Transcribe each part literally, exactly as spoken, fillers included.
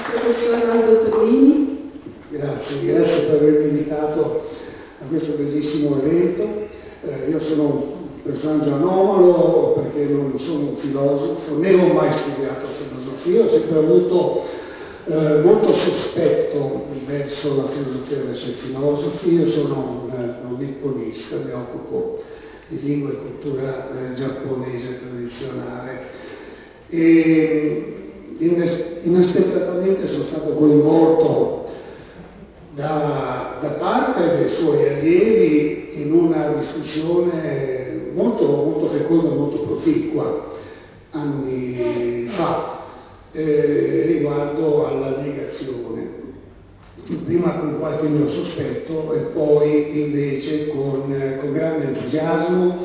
Professor Arnaldo Tornini. Grazie, grazie per avermi invitato a questo bellissimo evento. Eh, io sono un personaggio anomalo perché non sono un filosofo, né ho mai studiato filosofia, ho sempre avuto eh, molto sospetto verso la filosofia, verso i filosofi. Io sono un, un nipponista, mi occupo di lingua e cultura eh, giapponese tradizionale e inaspettatamente sono stato coinvolto da, da Parker e dai suoi allievi in una discussione molto, molto feconda, molto proficua anni fa eh, riguardo alla negazione. Prima con qualche mio sospetto e poi invece con, con grande entusiasmo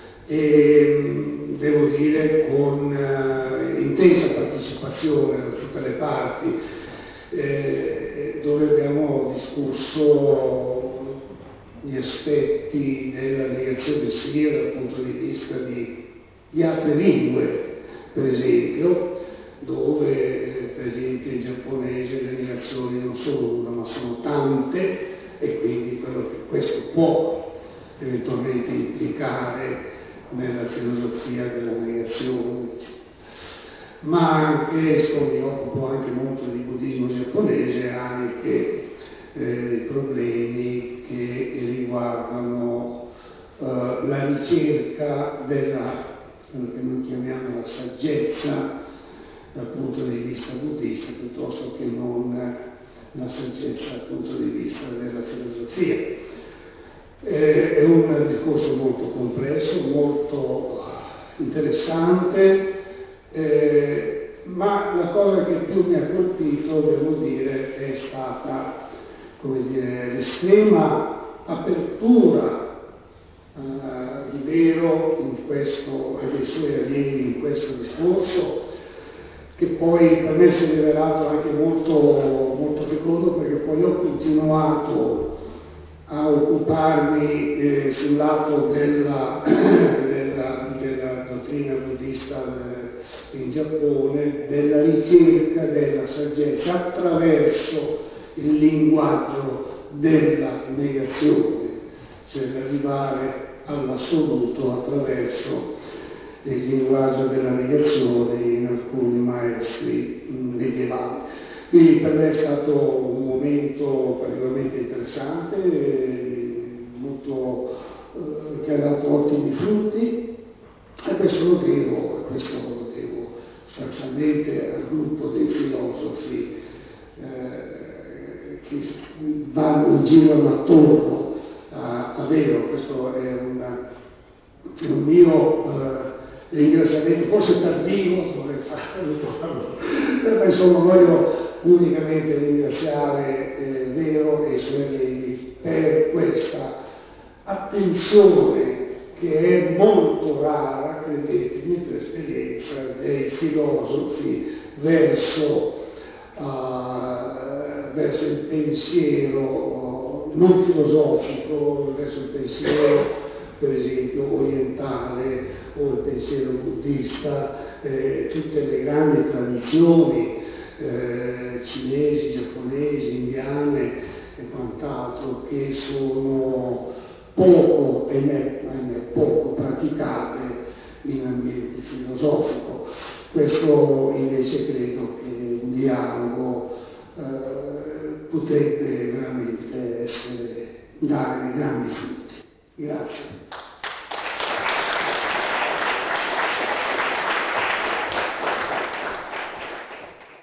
e devo dire con uh, intensa partecipazione da tutte le parti, eh, dove abbiamo discusso gli aspetti della negazione sia dal punto di vista di, di altre lingue, per esempio, dove per esempio in giapponese le negazioni non sono una ma sono tante e quindi quello che questo può eventualmente implicare nella filosofia della negazione, ma anche, so, mi occupo anche molto di buddismo giapponese, anche eh, i problemi che riguardano eh, la ricerca della, quello che noi chiamiamo la saggezza dal punto di vista buddista, piuttosto che non la saggezza dal punto di vista della filosofia. È un discorso molto complesso, molto interessante, eh, ma la cosa che più mi ha colpito, devo dire, è stata, come dire, l'estrema apertura eh, di Vero in questo, e dei suoi allievi in questo discorso, che poi per me si è rivelato anche molto, molto fecondo, perché poi ho continuato a occuparmi eh, sul lato della, della, della dottrina buddista in Giappone, della ricerca della saggezza attraverso il linguaggio della negazione, cioè l'arrivare all'assoluto attraverso il linguaggio della negazione in alcuni maestri medievali. Quindi per me è stato un momento particolarmente interessante, molto, eh, che ha dato ottimi frutti, e questo lo devo, questo lo devo sostanzialmente al gruppo dei filosofi eh, che vanno in giro attorno a, a Vero. Questo è, una, è un mio eh, ringraziamento, forse tardivo, dovrei farlo, ma insomma voglio unicamente ringraziare eh, Vero e i suoi allievi per questa attenzione che è molto rara, credetemi, per esperienza dei filosofi verso, uh, verso il pensiero non filosofico, verso il pensiero per esempio orientale o il pensiero buddista, eh, tutte le grandi tradizioni eh, cinesi, giapponesi, indiane e quant'altro, che sono poco, ahimè, ahimè, poco praticate in ambiente filosofico. Questo invece credo che un dialogo eh, potrebbe veramente essere, dare grandi frutti. Grazie.